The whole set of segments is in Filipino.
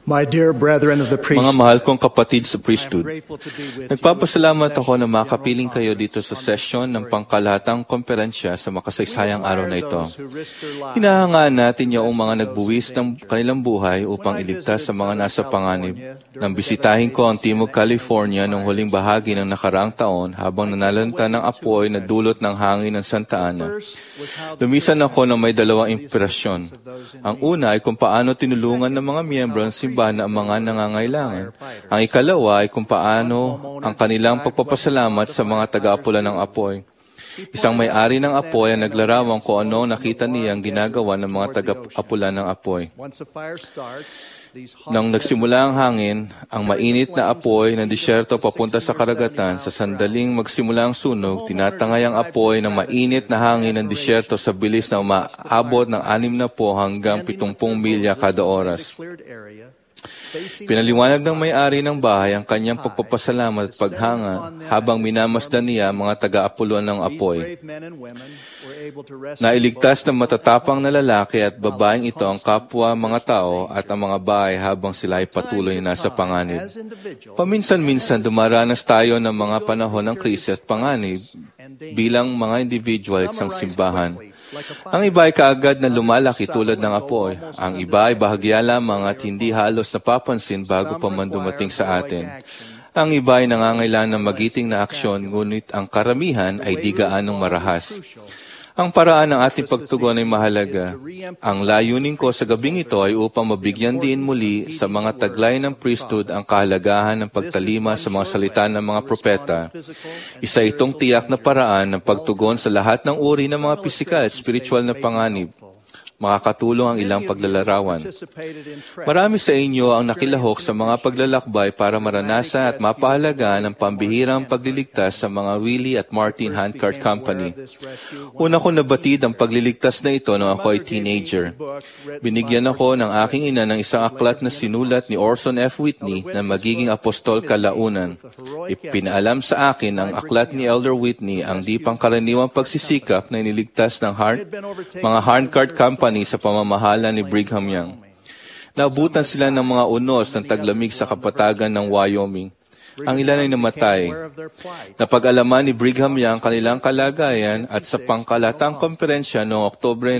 My dear brethren of the Mga priesthood, mahal kong kapatid sa I am priesthood, grateful to be with you nagpapasalamat at this ako na session of makapiling General kayo dito sa Conference on sesyon ng History. pangkalahatang komperensya sa We makasaysayang araw na admire ito. those who risked their lives Hinahangaan natin to yung mga rescue nagbuwis those in ng danger. kanilang buhay upang When I iligtas visited sa mga Southern nasa panganib. California Nang during the bisitahin ko ang devastating Timog San Edmundo California noong huling fires bahagi ng last nakaraang year, taon habang I came nanalanta away ng with two apoy na dulot ng impressions. hangin ng Santa The Ana. first was how the Lumisan church ako ng may dalawang responded to the impresyon. assistance of those in Ang need. una ay kung paano tinulungan ng Second mga was miyembro how ng simbahan ang appreciative mga they were of the nangangailangan. firefighters. Ang ikalawa ay kung paano One homeowner ang kanilang described what he pagpapasalamat saw sa the mga taga-apula firefighters ng do. apoy. He Isang pointed may-ari out ng the apoy Santa ang Ana naglarawang winds kung ano blow from nakita the niya ang warm ginagawa desert ng mga toward the ocean. taga-apula ng apoy. Once the fire starts, these hot Nang desert nagsimula ang winds hangin, ang carry the mainit na flames apoy at a ng speed of disyerto up to papunta 60 sa or 70 karagatan. Sa miles per sandaling hour. magsimula ang The sunog, homeowner tinatangay ang described apoy his ng mainit gratitude na and hangin ng disyerto sa admiration bilis as na he watched the umaabot ng firefighters 60 hanggang standing with 70 their milya hoses kada behind a oras. cleared area, facing Pinaliwanag ng the may-ari ng bahay ang fire kanyang high, pagpapasalamat at descending paghanga upon them habang as the minamasdan storm niya ang mga receded. taga-apuluan ng These apoy. brave men and women were able to rescue Nailigtas both ng people matatapang and na homes lalaki at while babaeng in ito ang constant kapwa mga personal tao at danger. ang mga bahay habang sila ay From time patuloy to na nasa time, panganib. as individuals Paminsan-minsan and as a dumaranas church, tayo ng we mga go panahon through ng krisis periods at of panganib crisis and danger. bilang mga individual at Some isang arise simbahan. quickly, like a Ang fire. iba ay kaagad na Others lumalaki settle tulad and ng go apoy. almost Ang iba ay bahagya undetected lamang before at they are hindi fallen. halos napapansin bago Some pa man dumating require sa heroic atin. action. Ang iba ay nangangailangan ng Others are magiting less na aksyon, spectacular. ngunit ang karamihan The ay way di we gaanong respond is marahas. crucial. Ang paraan ng My ating purpose this pagtugon ay evening is mahalaga. to re-emphasize Ang to layunin ko sa priesthood gabing ito ay holders upang the mabigyan din importance muli of sa heeding mga the taglay words ng of the priesthood ang prophets. kahalagahan ng This is pagtalima one sa mga sure salita way ng mga to respond propeta. to physical and Isa itong spiritual tiyak na dangers paraan ng of all pagtugon sa kinds. lahat ng uri ng mga Some pisikal at illustrations spiritual na may be panganib. helpful. Makakatulong ang ilang Many of you paglalarawan. participated in treks, Marami sa inyo ang nakilahok sa experiencing mga appreciation paglalakbay para of the maranasan at dramatic rescue of the mapahalagaan Willie ang and pambihirang Martin pagliligtas sa Handcart mga Company. Willie at Martin I first Handcart became aware Company. of this rescue when Una I ko was a nabatid ang teenager. pagliligtas na ito nung My ako ay mother gave me a teenager. book written Binigyan by ako Orson ng F. aking ina Whitney, ng isang who would aklat later na be an sinulat ni apostle. Orson F. Whitney Elder na Whitney's magiging book apostol pointed me kalaunan. with the heroic effort Ipinalam sa akin ang behind aklat bringing ni out Elder the Whitney ang di rescue pangkaraniwang Handcart pagsisikap na companies. iniligtas ng They had been overtaken mga by Handcart winter Company sa storms pamamahala on ni the plains of Brigham Young. Wyoming. Naabutan Some sila had ng mga died, unos ng many taglamig others sa were on the verge kapatagan of ng death. Wyoming. Ang Brigham ilan ay Young became namatay. aware of their plight. Napag-alaman ni Brigham Young kanilang kalagayan at sa pangkalatang komperensya noong Oktubre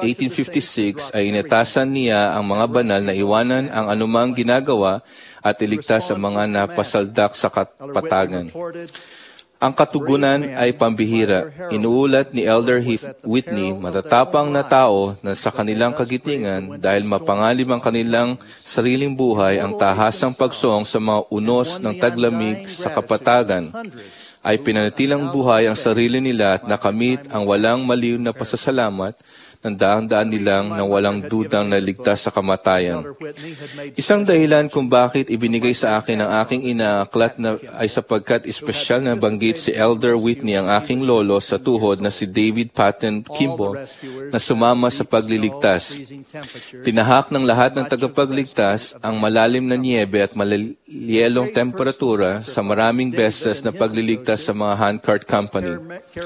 1856 ay inatasan niya ang mga banal na iwanan ang anumang ginagawa at iligtas sa mga napasaldak sa Elder Whitney kapatagan. reported, Ang katugunan ay pambihira. Inuulat ni Elder Whitney, matatapang na tao na sa kanilang kagitingan dahil mapangalib ang kanilang sariling buhay ang tahasang pagsong sa mga unos ng taglamig sa kapatagan ay pinanatilang buhay ang sarili nila at nakamit ang walang maliw na pasasalamat ng daang-daan nilang na walang dudang naligtas sa kamatayan. Isang dahilan kung bakit ibinigay sa akin ang aking ina aklat na ay sapagkat espesyal na banggit si Elder Whitney ang aking lolo sa tuhod na si David Patton Kimball na sumama sa pagliligtas. Tinahak ng lahat ng tagapagligtas ang malalim na niebe at maliyelong temperatura sa maraming beses na pagliligtas sa mga Handcart Company.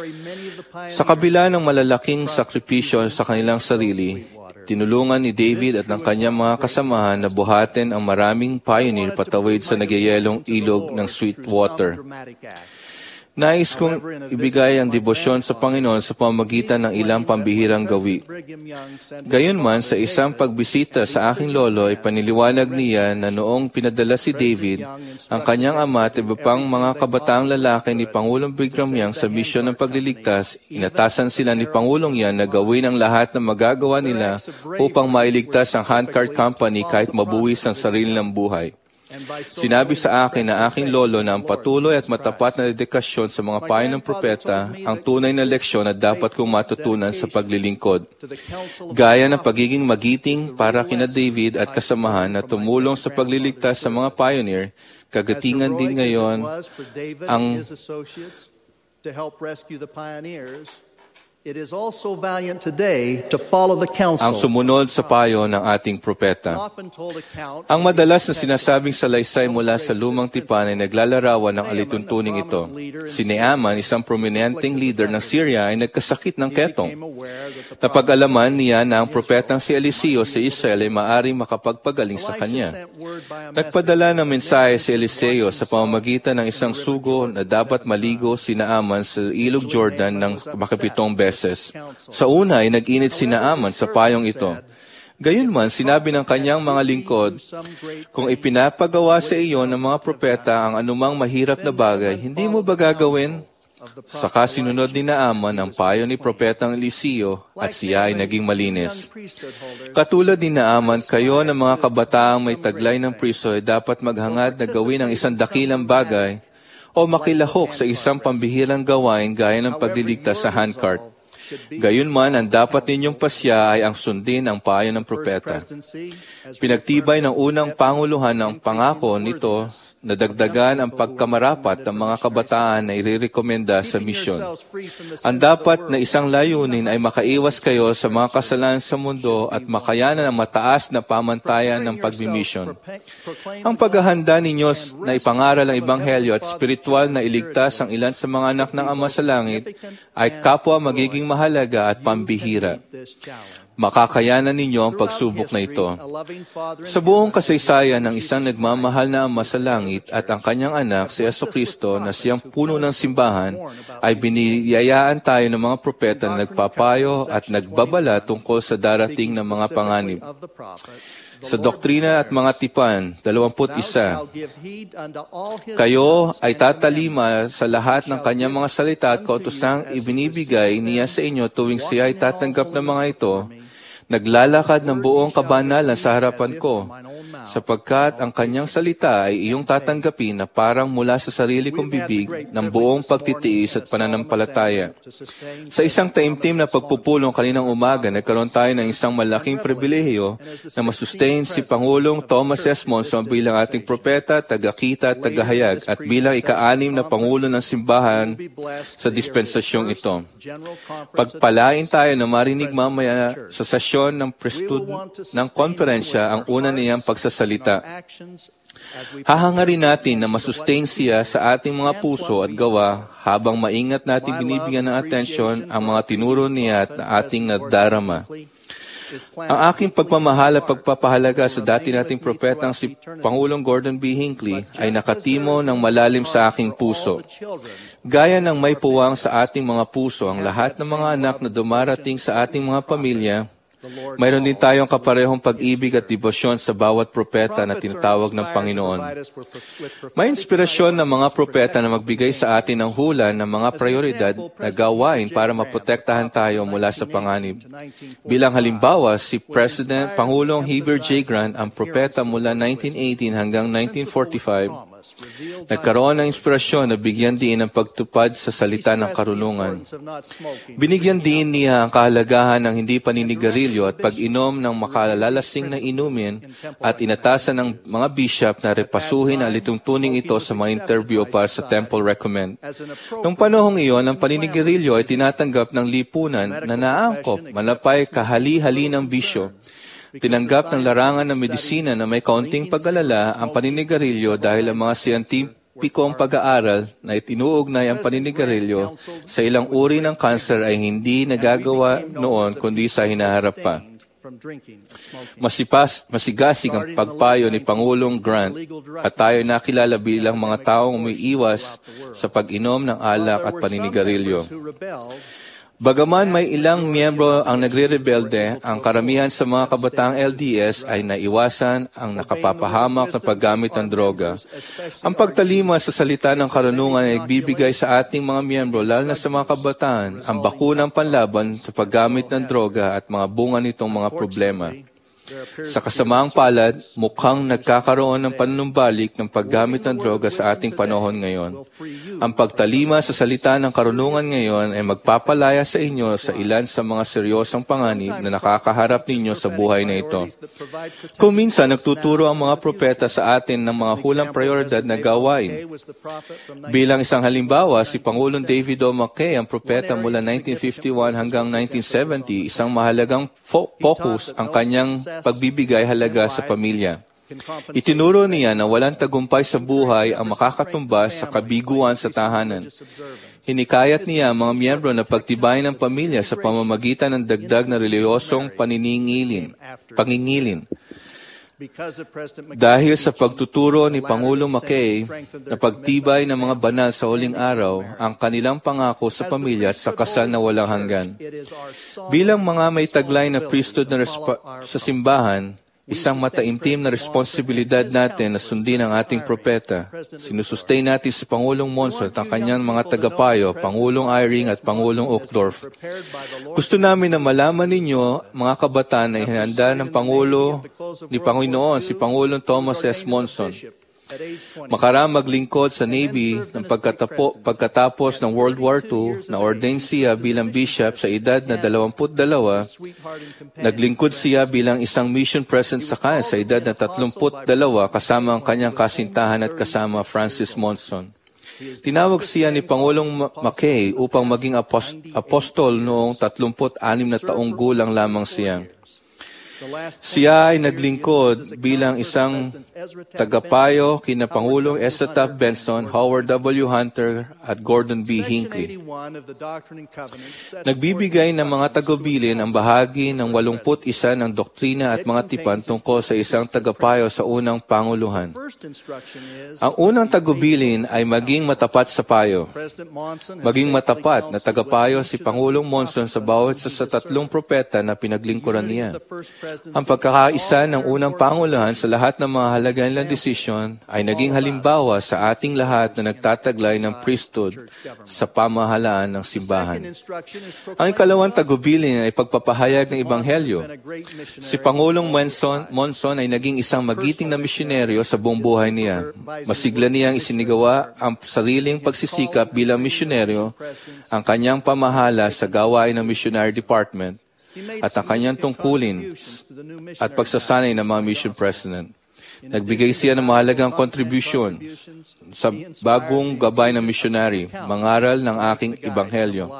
Sa kabila ng malalaking sakripisyo sa kanilang sarili, tinulungan ni David at ng kanyang mga kasamahan na buhatin ang maraming pioneer patawid sa nagyayelong ilog ng Sweetwater. Nais kong ibigay ang debosyon sa Panginoon sa pamamagitan ng ilang pambihirang gawi. Gayunman, sa isang pagbisita sa aking lolo ay paniliwanag niya na noong pinadala si David, ang kanyang ama at iba pang mga kabataang lalaki ni Pangulong Brigham Young sa misyon ng pagliligtas, inatasan sila ni Pangulong Young na gawin ang lahat na magagawa nila upang mailigtas ang Handcart Company kahit mabuwis ang sarili ng buhay. Sinabi sa akin na aking lolo na ang patuloy at matapat na dedikasyon sa mga payo ng propeta ang tunay na leksyon na dapat kong matutunan sa paglilingkod. Gaya ng pagiging magiting para kina David at kasamahan na tumulong sa pagliligtas sa mga pioneer, kagatingan din ngayon ang It is also valiant today to follow the ang counsel. sumunod sa payo ng ating propeta. Often told account Ang madalas na sinasabing salaysay mula sa lumang tipan ay naglalarawan ng alituntuning ito. Si Naaman, isang prominenteng leader ng Syria, ay nagkasakit ng ketong. Napag-alaman niya na ang propetang si Eliseo sa Israel ay maaaring makapagpagaling sa kanya. Nagpadala ng mensahe si Eliseo sa pamamagitan ng isang sugo na dapat maligo si Naaman sa ilog Jordan ng makapitong beses. Sa una ay nag-init si Naaman sa payong ito. Gayunman, sinabi ng kanyang mga lingkod, kung ipinapagawa sa iyo ng mga propeta ang anumang mahirap na bagay, hindi mo ba gagawin? Saka sinunod ni Naaman ang payo ni propetang Eliseo at siya ay naging malinis. Katulad ni Naaman, kayo ng mga kabataang may taglay ng priso ay dapat maghangad na gawin ang isang dakilang bagay o makilahok sa isang pambihirang gawain gaya ng pagliligtas sa handcart. Gayunman, ang dapat ninyong pasya ay ang sundin ang payo ng propeta. Pinagtibay ng unang panguluhan ng pangako nito na dagdagan ang pagkamarapat ng mga kabataan na irerekomenda sa misyon. Ang dapat na isang layunin ay makaiwas kayo sa mga kasalanan sa mundo at makayanan ang mataas na pamantayan ng pagbimisyon. Ang paghahanda ninyo na ipangaral ang Ebanghelyo at spiritual na iligtas ang ilan sa mga anak ng Ama sa Langit ay kapwa magiging mahalaga at pambihira. Makakayanan ninyo ang pagsubok na ito. Sa buong kasaysayan ng isang nagmamahal na Ama sa Langit at ang kanyang anak, si Jesucristo, na siyang puno ng simbahan, ay biniyayaan tayo ng mga propeta na nagpapayo at nagbabala tungkol sa darating na mga panganib. Sa Doktrina at Mga Tipan, 21, kayo ay tatalima sa lahat ng kanyang mga salita at kautosang ibinibigay niya sa inyo tuwing siya ay tatanggap ng mga ito, naglalakad ng buong kabanalan sa harapan ko, sapagkat ang kanyang salita ay iyong tatanggapin na parang mula sa sarili kong bibig ng buong pagtitiis at pananampalataya. Sa isang taimtim na pagpupulong kaninang umaga, nagkaroon tayo ng isang malaking pribilehiyo na masustain si Pangulong Thomas S. Monson bilang ating propeta, tagakita at tagahayag at bilang ika-6 na Pangulo ng Simbahan sa dispensasyong ito. Pagpalain tayo na marinig mamaya sa sesyon ng prestud ng konferensya ang una niyang pagsasalita. Hahangarin natin na masustain siya sa ating mga puso at gawa habang maingat natin binibigyan ng atensyon ang mga tinuro niya at ating nadarama. Ang aking pagmamahal at pagpapahalaga sa dati nating propetang si Pangulong Gordon B. Hinckley ay nakatimo ng malalim sa aking puso. Gaya ng may puwang sa ating mga puso ang lahat ng mga anak na dumarating sa ating mga pamilya, mayroon din tayong kaparehong pag-ibig at debosyon sa bawat propeta na tinatawag ng Panginoon. May inspirasyon ng mga propeta na magbigay sa atin ng hula ng mga prioridad na gawain para maprotektahan tayo mula sa panganib. Bilang halimbawa, si Pangulong Heber J. Grant, ang propeta mula 1918 hanggang 1945, nagkaroon ng inspirasyon na bigyan din ng pagtupad sa salita ng karunungan. Binigyan din niya ang kahalagahan ng hindi paninigarilyo at pag-inom ng makalalalasing na inumin at inatasan ng mga bishop na repasuhin ang lituntuning ito sa mga interview para sa Temple Recommend. Noong panahong iyon, ang paninigarilyo ay tinatanggap ng lipunan na naangkop, malapay, kahali-hali ng bisyo. Tinanggap ng larangan ng medisina na may kaunting pag-alala ang paninigarilyo dahil ang mga siyentipikong pag-aaral na itinuugnay ang paninigarilyo sa ilang uri ng kanser ay hindi nagagawa noon kundi sa hinaharap pa. Masigasig ang pagpayo ni Pangulong Grant at tayo nakilala bilang mga taong umiiwas sa pag-inom ng alak at paninigarilyo. Bagaman may ilang miyembro ang nagre-rebelde, ang karamihan sa mga kabataang LDS ay naiwasan ang nakapapahamak na paggamit ng droga. Ang pagtalima sa salita ng karunungan ay nagbibigay sa ating mga miyembro, lalo na sa mga kabataan, ang bakunang panlaban sa paggamit ng droga at mga bunga nitong mga problema. Sa kasamaang palad, mukhang nagkakaroon ng panunumbalik ng paggamit ng droga sa ating panahon ngayon. Ang pagtalima sa salita ng karunungan ngayon ay magpapalaya sa inyo sa ilan sa mga seryosang panganib na nakakaharap ninyo sa buhay na ito. Kung minsan nagtuturo ang mga propeta sa atin ng mga hulang prioridad na gawain. Bilang isang halimbawa, si Pangulong David O. McKay, ang propeta mula 1951 hanggang 1970, isang mahalagang focus ang kanyang pagbibigay halaga sa pamilya. Itinuro niya na walang tagumpay sa buhay ang makakatumbas sa kabiguan sa tahanan. Hinikayat niya ang mga miyembro na pagtibayin ng pamilya sa pamamagitan ng dagdag na reliyosong pangingilin. Dahil sa pagtuturo ni Pangulong McKay na pagtibay ng mga banal sa huling araw, ang kanilang pangako sa pamilya at sa kasal na walang hanggan. Bilang mga may taglay na priesthood na sa simbahan, isang mataimtim na responsibilidad natin na sundin ang ating propeta. Sinusustay natin si Pangulong Monson at ang kanyang mga tagapayo, Pangulong Eyring at Pangulong Uchtdorf. Gusto namin na malaman ninyo, mga kabataan, na ihanda ng Pangulo ni Panginoon si Pangulong Thomas S. Monson. Makaraang maglingkod sa Navy ng pagkatapos ng World War II, na-ordain siya bilang bishop sa edad na 22. Naglingkod siya bilang isang mission president sa edad na 32 kasama ang kanyang kasintahan at kasama Francis Monson. Tinawag siya ni Pangulong McKay upang maging apostol noong 36 na taong gulang lamang siya. Siya ay naglingkod bilang isang tagapayo kina Pangulong Ezra Taft Benson, Howard W. Hunter at Gordon B. Hinckley. Nagbibigay ng mga tagubilin ang bahagi ng 81 ng doktrina at mga tipan tungkol sa isang tagapayo sa unang panguluhan. Ang unang tagubilin ay maging matapat sa payo. Maging matapat na tagapayo si Pangulong Monson sa bawat sa tatlong propeta na pinaglingkuran niya. Ang pagkakaisa ng unang panguluhan sa lahat ng mga halagang desisyon ay naging halimbawa sa ating lahat na nagtataglay ng priesthood sa pamahalaan ng simbahan. Ang ikalawang tagubilin ay pagpapahayag ng Ebanghelyo. Si Pangulong Monson ay naging isang magiting na misyonaryo sa buong buhay niya. Masigla niyang isinigawa ang sariling pagsisikap bilang misyonaryo, ang kanyang pamahala sa gawain ng missionary department, at ang kanyang tungkulin at pagsasanay ng mga mission president. Nagbigay siya ng mahalagang kontribusyon sa bagong gabay ng missionary, mangaral ng aking ebanghelyo.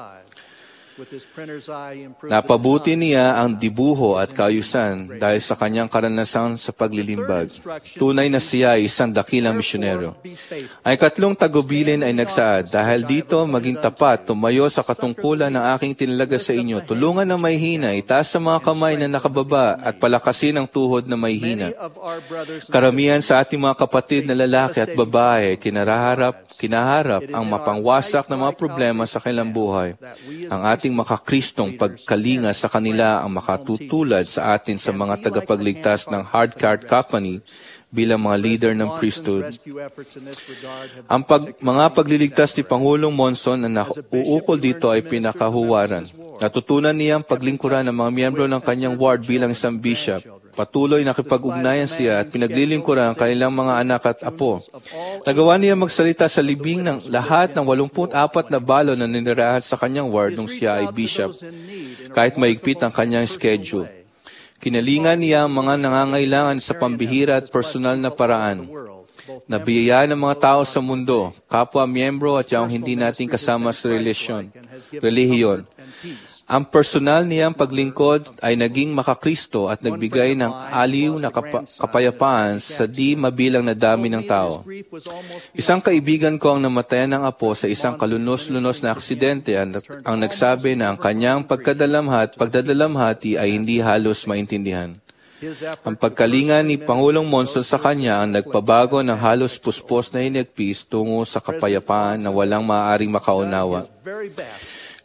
Napabuti niya ang dibuho at kaayusan dahil sa kanyang karanasan sa paglilimbag. Tunay na siya ay isang dakilang misyonero. Ang ikatlong tagubilin ay nagsaad, dahil dito maging tapat, tumayo sa katungkulan ng aking tinalaga sa inyo, tulungan ng mahihina, itaas sa mga kamay na nakababa at palakasin ang tuhod na mahihina. Karamihan sa ating mga kapatid na lalaki at babae, kinaharap ang mapangwasak na mga problema sa kanilang buhay. Ang ating makakristong pagkalinga sa kanila ang makatutulad sa atin sa mga tagapagligtas ng Hard Card Company bilang mga leader ng priesthood. Ang mga pagliligtas ni Pangulong Monson na nauukol dito ay pinakahuwaran. Natutunan niya ang paglingkuran ng mga miyembro ng kanyang ward bilang isang bishop. Patuloy na nakipag-ugnayan siya at pinaglilingkuran ang kanilang mga anak at apo. Nagawa niya magsalita sa libing ng lahat ng 84 na balo na ninirahan sa kanyang ward nung siya ay bishop, kahit maigpit ang kanyang schedule. Kinalingan niya ang mga nangangailangan sa pambihira at personal na paraan. Nabiyayaan ng mga tao sa mundo, kapwa miyembro at yung hindi natin kasama sa relihiyon. Ang personal niyang paglingkod ay naging makakristo at nagbigay ng aliw na kapayapaan sa di mabilang na dami ng tao. Isang kaibigan ko ang namatayan ng apo sa isang kalunos-lunos na aksidente ang nagsabi na ang kanyang pagdadalamhati ay hindi halos maintindihan. Ang pagkalinga ni Pangulong Monson sa kanya ang nagpabago ng halos puspos na hinagpis tungo sa kapayapaan na walang maaaring makaunawa.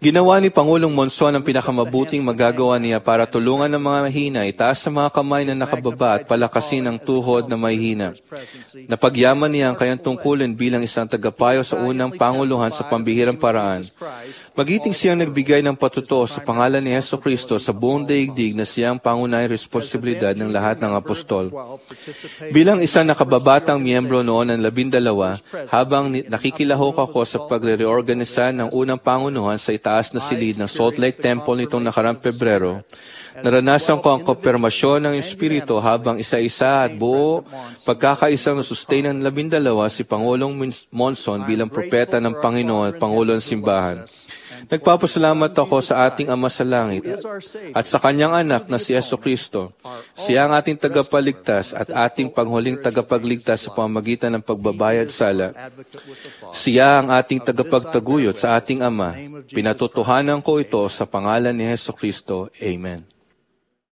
Ginawa ni Pangulong Monson ang pinakamabuting magagawa niya para tulungan ang mga mahina, itaas sa mga kamay na nakababa at palakasin ang tuhod na mahihina. Napagyaman niya ang kanyang tungkulin bilang isang tagapayo sa unang panguluhan sa pambihirang paraan. Magiting siyang nagbigay ng patutuo sa pangalan ni Jesucristo sa buong daigdig na siyang pangunahing responsibilidad ng lahat ng apostol. Bilang isang nakababatang miyembro noon ng 12, habang nakikilahok ako sa pagre-reorganisa ng unang pangunuhan sa itaas na silid ng Salt Lake Temple nitong nakaraang Pebrero, naranasan ko ang konfirmasyon ng Espiritu habang isa-isa at buo pagkakaisang nasustain ng 12 si Pangulong Monson bilang propeta ng Panginoon at Pangulo ng Simbahan. Nagpapasalamat ako sa ating Ama sa Langit at sa Kanyang anak na si Jesucristo. Siya ang ating tagapagligtas at ating panghuling tagapagligtas sa pamamagitan ng pagbabayad sala. Siya ang ating tagapagtaguyod sa ating Ama. Pinatotohanan ko ito sa pangalan ni Jesucristo. Amen.